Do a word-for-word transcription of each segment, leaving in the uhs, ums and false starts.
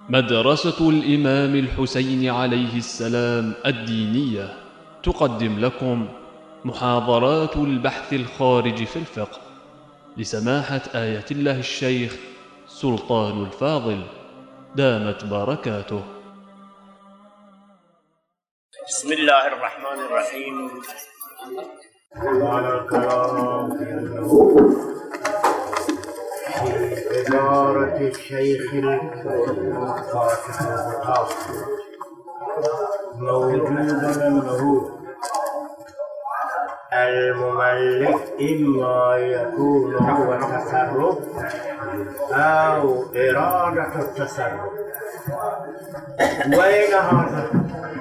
مدرسة الإمام الحسين عليه السلام الدينية تقدم لكم محاضرات البحث الخارج في الفقه لسماحة آية الله الشيخ سلطان الفاضل دامت بركاته. بسم الله الرحمن الرحيم. وعلى الكلام إدارة الشيخ الفاتح المطاف موجود منه المملك، إما يكون هو التصرف أو إرادة التصرف. وين هذا؟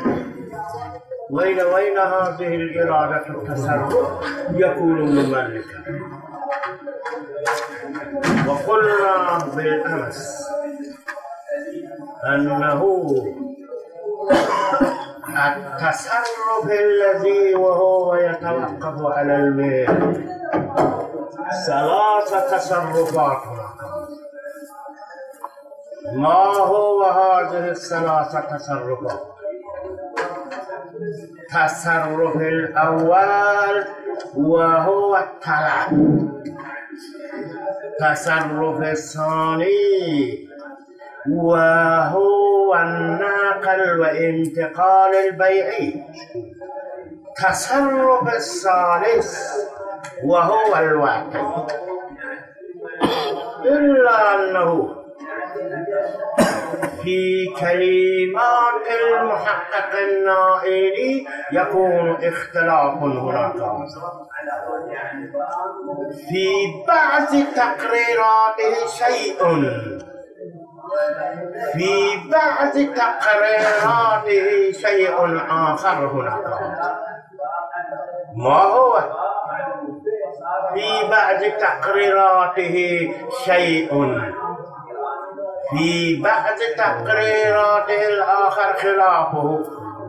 وين وين هذه الإرادة التصرف يكون مملكا؟ وقلنا بالأمس أنه التصرف الذي وهو يتوقف على الميل ثلاث تصرفات. ما هو هذه الثلاث تصرفات؟ التصرف الأول وهو الطلب، التصرف الثاني وهو النقل وانتقال البيع، التصرف الثالث وهو الواقع. إلا أنه في كلمات المحقق النائلي يكون اختلاف هناك. في بعض تقريراته شيء في بعض تقريراته شيء آخر هناك. ما هو؟ في بعض تقريراته شيء، في بعض تقريراته الآخر خلافه،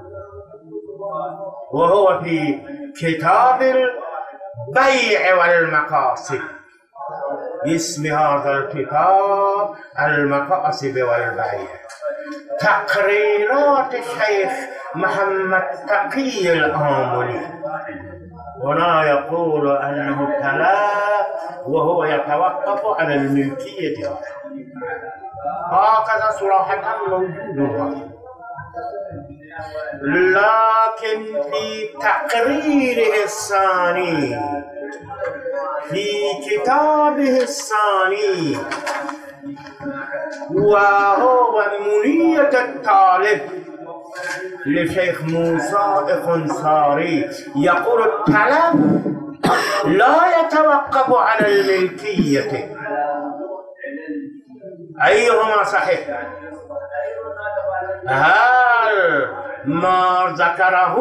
وهو في كتاب البيع والمقاصد. اسم هذا الكتاب المقاصد والبيع. تقريرات الشيخ محمد تقي الآملي هنا يقول أنه الطلاق وهو يتوقف على الملكية، هكذا صراحة موجود. لكن في تقريره الثاني في كتابه الثاني وهو منية الطالب لشيخ موسى الخنصاري يقول الطلب لا يتوقف على الملكية. أيهما صحيح؟ هل ما ذكره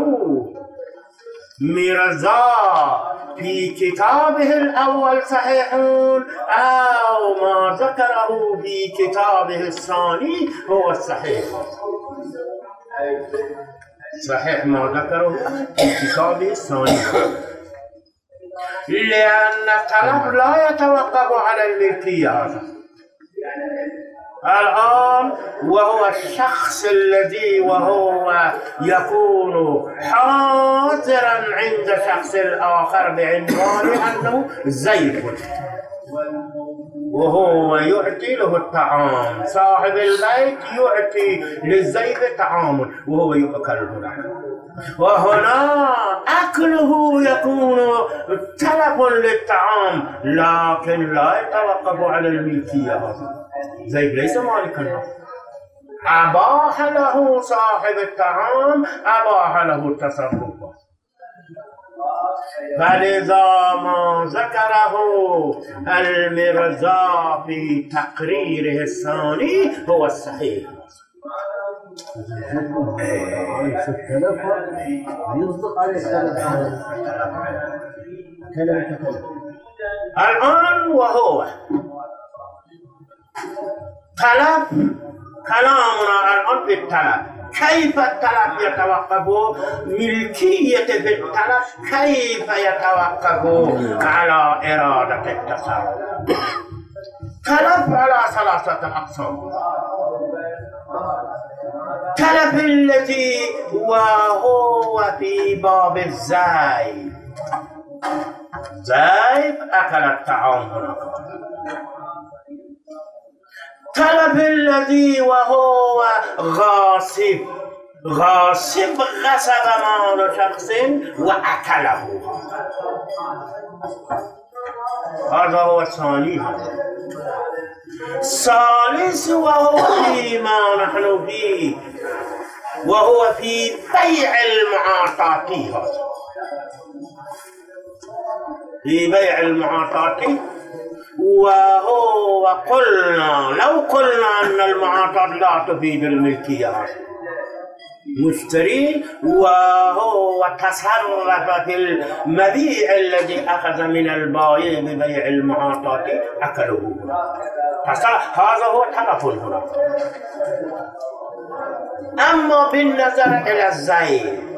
ميرزا في كتابه الأول صحيح أو ما ذكره في كتابه الثاني هو الصحيح؟ صحيح ما ذكره في كتابه الثاني، لأن الطلب لا يتوقف على الملكية. هذا الآن وهو الشخص الذي وهو يكون حاضرا عند شخص الآخر بعنوان أنه زيد، وهو يعطي له الطعام. صاحب البيت يعطي للزيد طعام وهو يأكله، وهنا أكله يكون طلب للطعام لكن لا يتوقف على الملكية. زيد ليس مالكا له، أباح له صاحب الطعام، أباح له التصرف. فلذا ما ذكره الميرزا في تقريره الثاني هو الصحيح. الآن وهو طلب، كلامنا الآن في الطلب. كيف الطلب يتوقف؟ ملكية بالطلب كيف يتوقف على إرادة التصرف؟ تلف على ثلاثة أقسام. تلف الذي وهو في باب الزايد، زايد أكل الطعام هناك. تلف الذي وهو غاصب، غاصب غصب مال شخص وأكله، هذا هو الثاني. الثالث وهو فيما نحن فيه، وهو في بيع المعاطات، في بيع المعاطات. وهو قلنا لو قلنا أن المعاطات لا تفيد الملكية، مشتري وهو تصرف في المبيع الذي أخذ من البائع ببيع المعاطات أكله، هذا هو تلف هنا. أما بالنظر إلى الزيد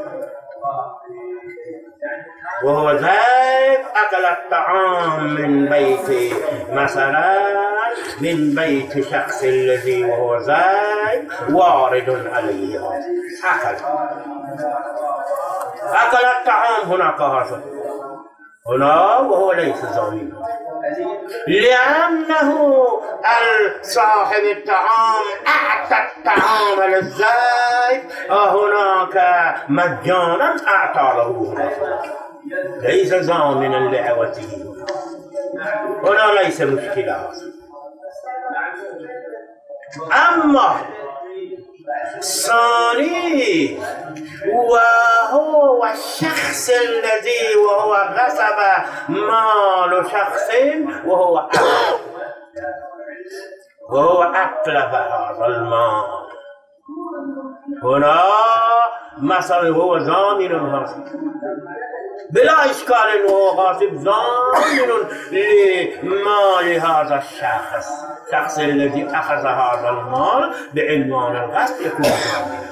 وهو زيد أكل الطعام من بيت، مثلا من بيت شخص الذي وهو زيد وارد عليه، أكل أكل الطعام هناك، هذا هنا وهو ليس زميلا، لأنه صاحب الطعام أعطى الطعام للزيد هناك مجانا، أعطى له هناك، ليس ضامنا لعوته، هنا ليس مشكلة. أما الثاني وهو الشخص الذي وهو غصب مال شخص وهو أتلف، وهو أتلف هذا المال، هنا مثلا هو ضامن الغاصب بلا إشكال، أنه غاصب ضامن لمال هذا الشخص، الشخص الذي أخذ هذا المال بعنوان الغصب يكون ضامنا.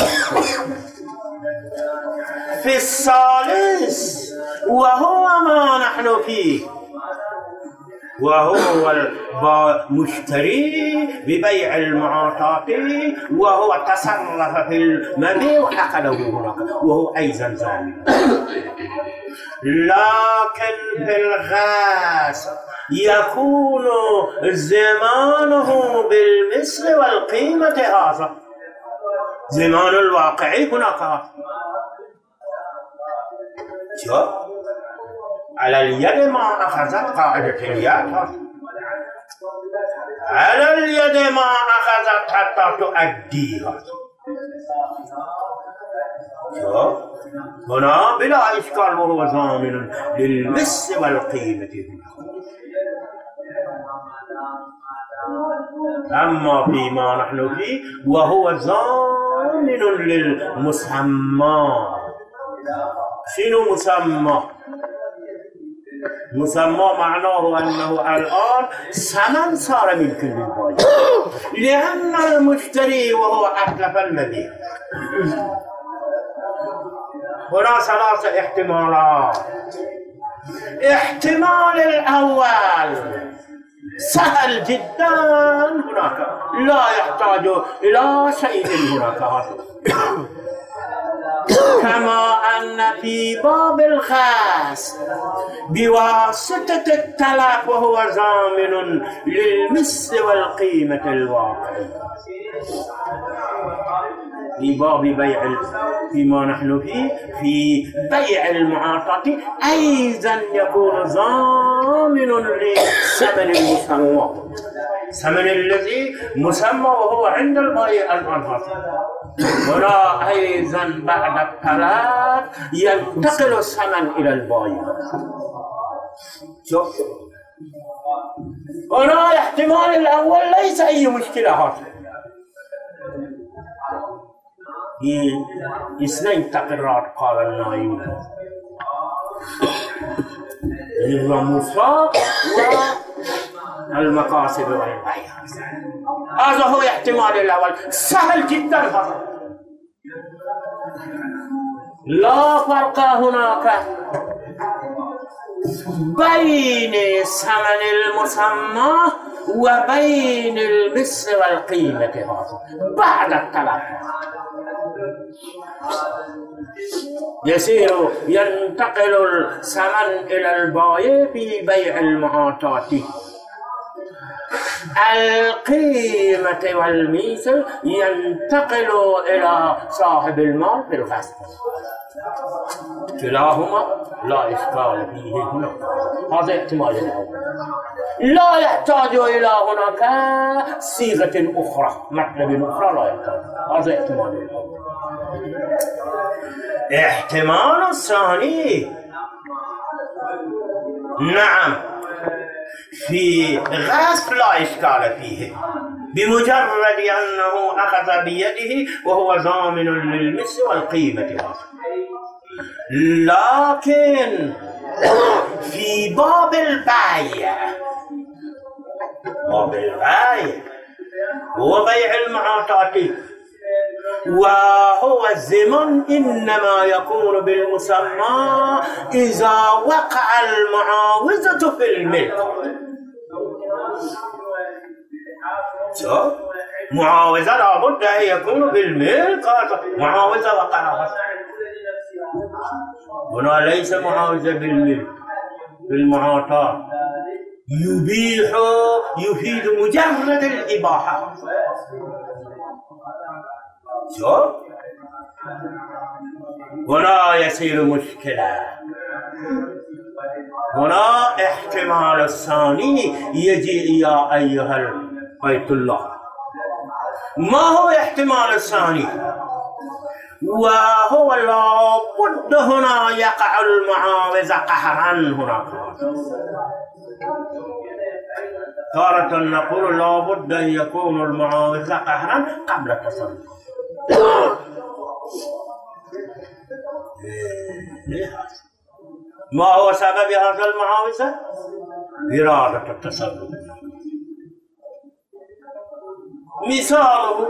في الثالث وهو ما نحن فيه، وهو المشتري ببيع المعاطات، وهو تصرف في المبيع وأكله هناك، وهو أيضا ضامن. لكن في الغاصب يكون زمانه بالمثل والقيمة، هذا زمان الواقعي هناك. شوف على اليد ما أخذت قاعدة اليد، على اليد ما أخذت حتى تؤديها. شوف هنا بلا إشكال وهو ضامن للمس والقيمة هنا. أما فيما نحن فيه وهو ضامن للمسمى. شنو مسمى؟ مسمى معناه أنه الآن ثمن صار ملك للبائع، لأن المشتري وهو أتلف المبيع. هنا ثلاثة احتمالات. احتمال الأول سهل جدا هناك، لا يحتاج إلى شيء هناك، كما أن في باب الغاصب بواسطة التلف وهو ضامن للمس والقيمة الواقعية. في باب بيع فيما نحن فيه في بيع المعاطات أيضا يكون ضامن لثمن المسمى، ثمن الذي مسمى وهو عند البائع الآن. هنا أيضا بعد التلف ينتقل الثمن إلى البائع. شوف هنا الاحتمال الأول ليس أي مشكلة، هذا في اثنين تقريرات قال النائم المصاب والمقاصد والبيع. هذا هو الاحتمال الأول، سهل جدا هذا، لا فرق هناك بين ثمن المسمى وبين المثل والقيمة هذا بعد التلقي يصير ينتقل الثمن إلى البائع في بيع المعاطات، القيمة والمثل ينتقل إلى صاحب المال في الغصب، كلاهما لا إشكال فيه هنا. هذا احتمال الأول، لا يحتاج إلى هناك صيغة أخرى، مطلب أخرى لا يحتاج. هذا احتمال الأول. احتمال الثاني، نعم، في غصب لا إشكال فيه بمجرد أنه أخذ بيده وهو ضامن للمثل والقيمة، لكن في باب البيع، باب البيع هو بيع المعاطات، وهو الزمن إنما يكون بالمسمى إذا وقع المعاوزة في الملك. معاوزة لابد أن يكون بالملك، معاوزة وقع هنا ليس معاوزة بالملك، بالمعاطاة يبيح يفيد مجرد الإباحة. شوف هنا يصير مشكلة. هنا احتمال الثاني يجي يا أيها البيت الله. ما هو احتمال الثاني؟ وهو لابد هنا يقع المعاوزة قهرا هناك. تارة نقول لابد أن يكون المعاوزة قهرا قبل التصرف. ما هو سبب هذا المعاوزة؟ إرادة التصرف. مثاله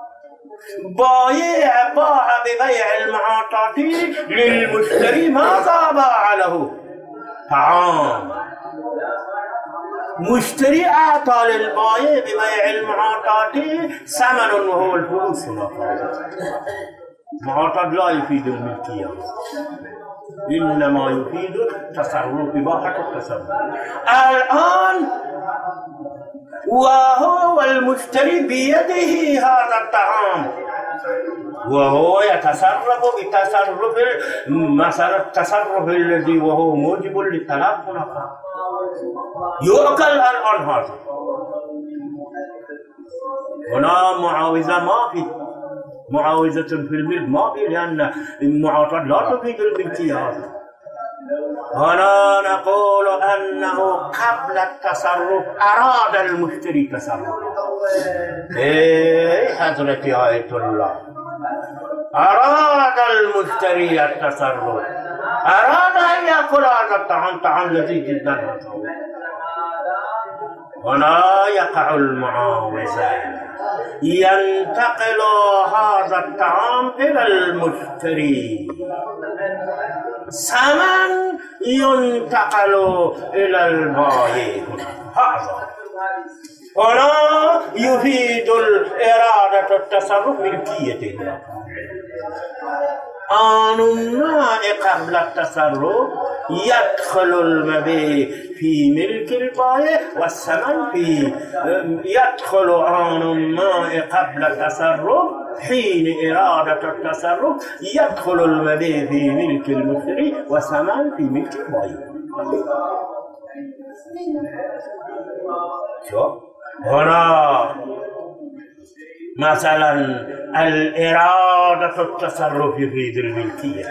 بائع باع ببيع المعاطات للمشتري ماذا باع له؟ طعام. مشتري أعطى للبائع ببيع المعاطات ثمن وهو الفلوس. المعاطات لا يفيد الملكية، إنما يفيد تصرف، إباحة التصرف. الآن وهو المشتري بيده هذا الطعام وهو يتصرف بتصرف مثلا التصرف الذي وهو موجب للتلف، يؤكل الآن هذا. هنا معاوزة ما في، معاوزة في الملك ما في، لأن المعاطاة لا تفيد الملكية هذا. هنا نقول أنه قبل التصرف أراد المشتري تصرف. إيه حضرة آية الله، أراد المشتري التصرف، أراد أن يأكل هذا الطعام، طعام لذيذ جدا. هنا يقع المعاوزة، ينتقل هذا الطعام إلى المشتري، ثمن ينتقل إلى البائع. هذا هنا يفيد الإرادة التصرف ملكيته. آن الماء قبل التصرف يدخل المبيع في ملك البائع والثمن في، يدخل آن الماء قبل التصرف حين إرادة التصرف يدخل المبيع في ملك المشتري والثمن في ملك البائع. شوف هنا مثلا الإرادة التصرف يفيد الملكية،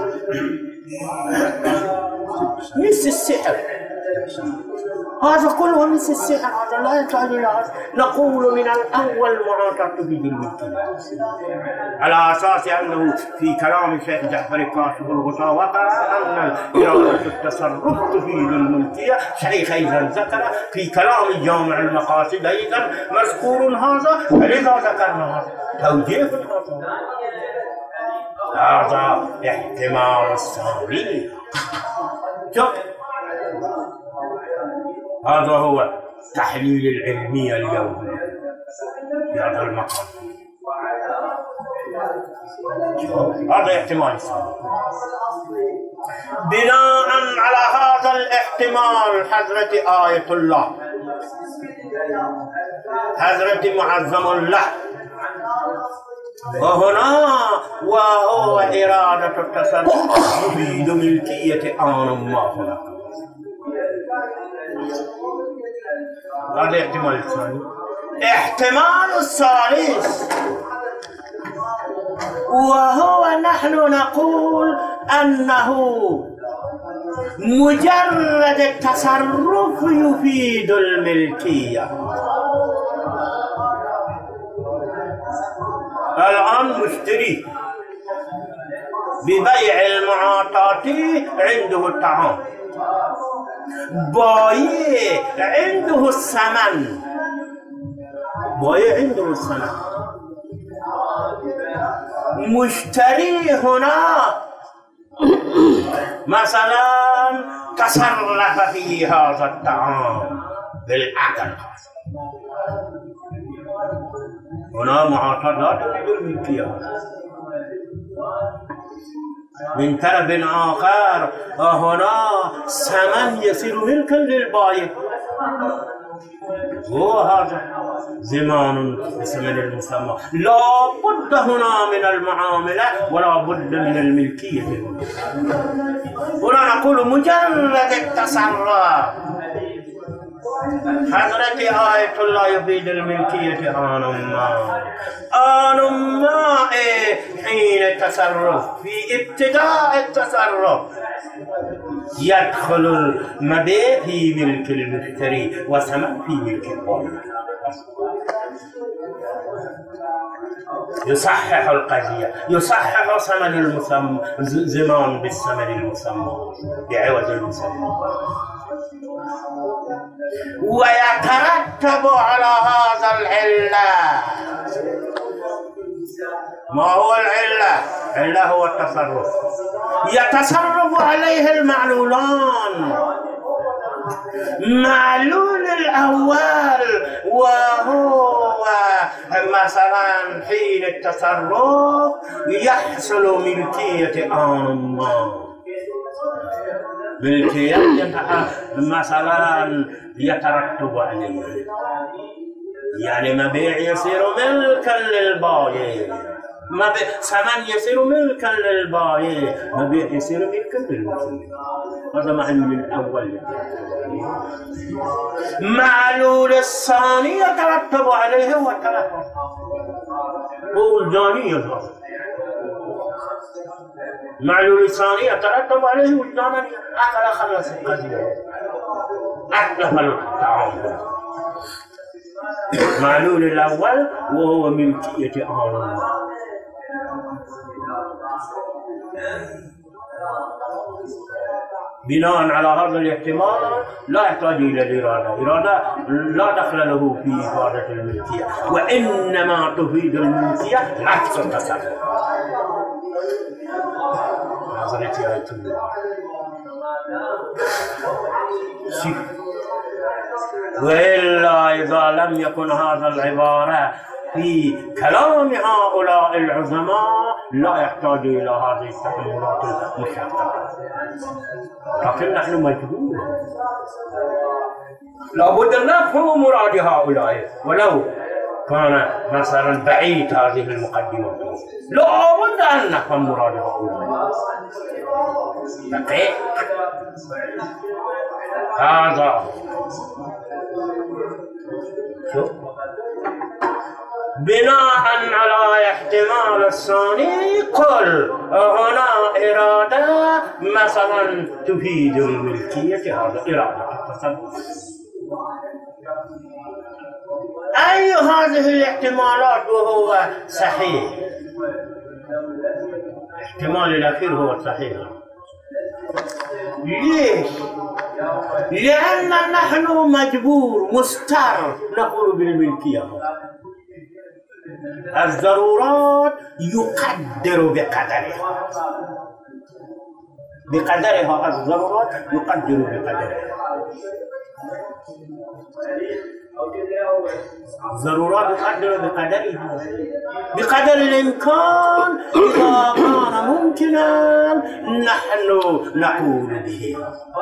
مثل السحر، هذا كله مثل السحر، هذا لا يحتاج إلى هذا. نقول من الأول معاطاة تفيد الملكية على أساس أنه في كلام الشيخ جعفر الكاشف الغطاء وقع أن إرادة التصرف تفيد الملكية. شيخ أيضا ذكر في كلام جامع المقاصد أيضا مذكور هذا، فلذا ذكرنا هذا توجيه هذا. هذا احتمال الثاني. شوف هذا هو تحليل العلمية اليوم في هذا المقام. هذا احتمال ثاني. بناء على هذا الاحتمال حضرة آية الله حضرة معظم الله وهنا وهو إرادة التصرف يفيد ملكية آن ما هنا. هذا احتمال الثاني. احتمال الثالث وهو نحن نقول أنه مجرد التصرف يفيد الملكية. الآن مشتري ببيع المعاطات عنده الطعام، بايع عنده الثمن، بايع عنده الثمن. مشتري هنا مثلا تصرف في هذا الطعام بالعقل، هنا معاطاة لا تفيد الملكية. من طرف آخر هنا ثمن يصير ملكا للبائع، هو هذا زمان بثمن المسمى. لا بد هنا من المعاملة ولا بد من الملكية. هنا نقول مجرد التصرف حضرة آية الله يفيد الملكية آن ما آن ما حين التصرف في ابتداء التصرف يدخل المبيع في ملك المشتري وثمن في ملك البائع. يصحح القضية، يصحح ثمن المسمى زمان بالثمن المسمى بعوض المسمى. ويترتب على هذا العلة. ما هو العلة؟ العلة هو التصرف، يتصرف عليه المعلولان. معلول الأول وهو مثلا حين التصرف يحصل ملكية آن ما، ملكية مثلا يترتب عليه، يعني مبيع يصير ملكا للبائع، ثمن يصير ملكا للبائع، مبيع يصير ملكا للمشتري. هذا معلول الأول. معلول الثاني يترتب عليه وترتب وجدانية. معلول الثاني يترتب عليه وجدانا، أكل خلص القضية، أكل الطعام. معلول الأول وهو ملكية آن. بناء على هذا الاحتمال لا يحتاج إلى الإرادة. الإرادة لا دخل له في إفادة الملكية، وإنما تفيد الملكية عكس التصرف. حضرت آية الله وإلا إذا لم يكن هذا العبارة في كلام هؤلاء العظماء لا يحتاج إلى هذه التأملات المشققة. لكن نحن مجبور لابد أن نفهم مراد هؤلاء ولو كان مثلا بعيد هذه المقدمة. لابد أن نفهم مراد هؤلاء. دقيق هذا شوف. بناء على احتمال الثاني قل هنا إرادة مثلا تفيد الملكية، هذا إرادة التصرف. أي هذه الاحتمالات وهو صحيح؟ الاحتمال الأخير هو الصحيح. ليش؟ لأن نحن مجبور مضطر نقول بالملكية. الضرورات يقدر بقدرها. بقدرها الضرورات يقدر بقدرها. ضرورات يقدر بقدرها بقدر الإمكان. إذا كان ممكنا نحن نقول به.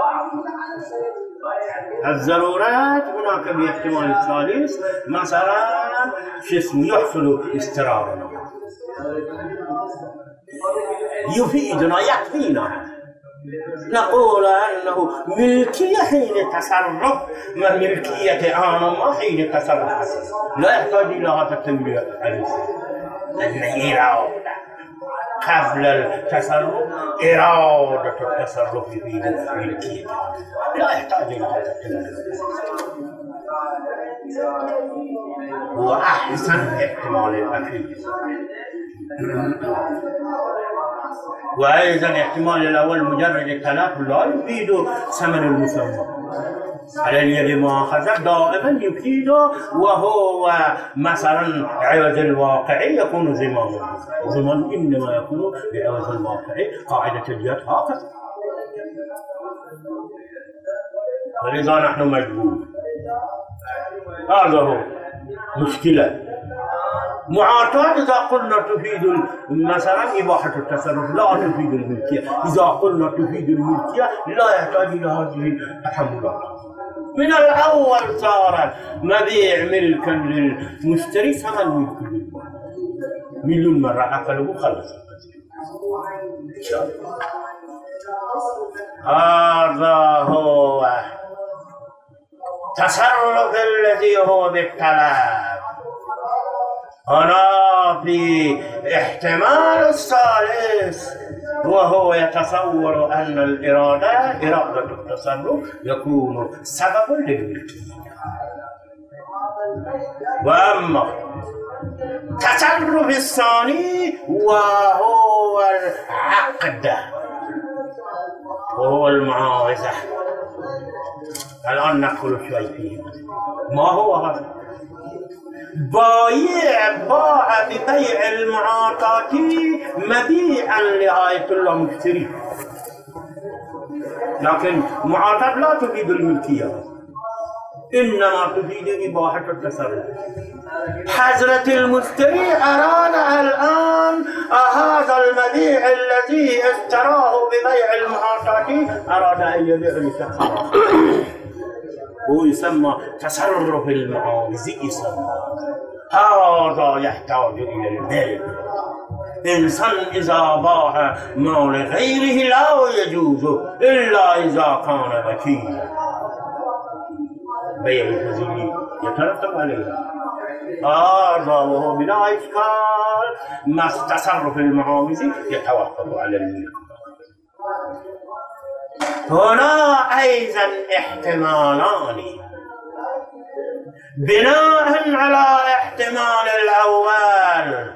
الضرورات هناك باحتمال الثالث مثلا شو اسمه يحصل استرارنا، يفيدنا يكفينا، نقول أنه ملكية حين تصرف، ما ملكية عامة حين تصرف، لا يحتاج إلى هذا التنبيه الإرادة قبل التصرف، إرادة التصرف في ملكية، لا يحتاج إلى هذا التنبيه. هو أحسن احتمال الأخير. وأيضا احتمال الأول مجرد التلف لا يفيد ثمن المسمى. على اليد مؤاخذة دائما يفيد، وهو مثلا عوض الواقعي يكون ضمانا. ضمان إنما يكون بعوض الواقعي، قاعدة اليد هكذا. ولذا نحن مجبور. هذا هو مشكلة. معاطاة إذا قلنا تفيد مثلا إباحة التصرف لا تفيد الملكية، إذا قلنا تفيد الملكية لا يحتاج إلى هذه التحملات. من الأول صار مبيع ملكا للمشتري ثمن ملك مليون مرة أكله خلص. هذا هو تصرف الذي هو بالطلب. هنا في احتمال الثالث وهو يتصور أن الإرادة إرادة التصرف يكون سبب للملكية. وأما التصرف الثاني وهو العقد وهو المعاوضة. الآن ندخل شوي فيه. ما هو هذا؟ بايع باع ببيع المعاطاة مبيعا لغاية الله مشتري، لكن معاطاة لا تفيد الملكية، إنما تفيد إباحة التصرف. حضرة المشتري أراد الآن هذا المبيع الذي اشتراه ببيع المعاطاة أراد أن يبيع لشخص آخر، هو يسمى تصرف المعاوض. يسمى هذا يحتاج إلى المال. إنسان إذا باع مال غيره لا يجوز إلا إذا كان وكيلا، بيع الفزيل يترتب عليه. هذا وهو بلا إشكال ما تصرف المعاوض يتوقف على الملك. هنا أيضا احتمالان. بناء على احتمال الأول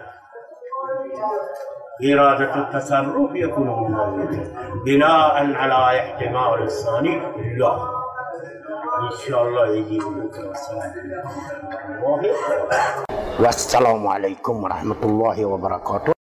إرادة التصرف يكون مملوكا، بناء على احتمال الثاني لا. إن شاء الله يجيب بكرة. والسلام عليكم ورحمة الله وبركاته.